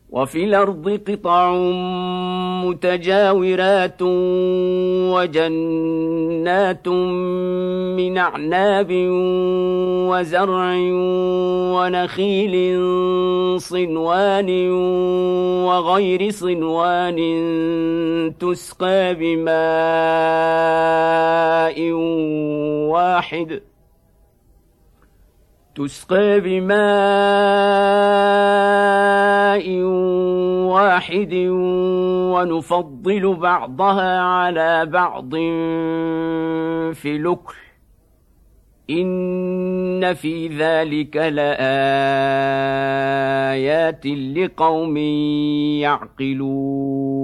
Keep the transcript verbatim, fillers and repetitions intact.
وفي الأرض قطع متجاورات وجنات من أعناب وزرع ونخيل صنوان وغير صنوان تسقى بماء واحد تسقى بماء واحد ونفضل بعضها على بعض في الأكل إن في ذلك لآيات لقوم يعقلون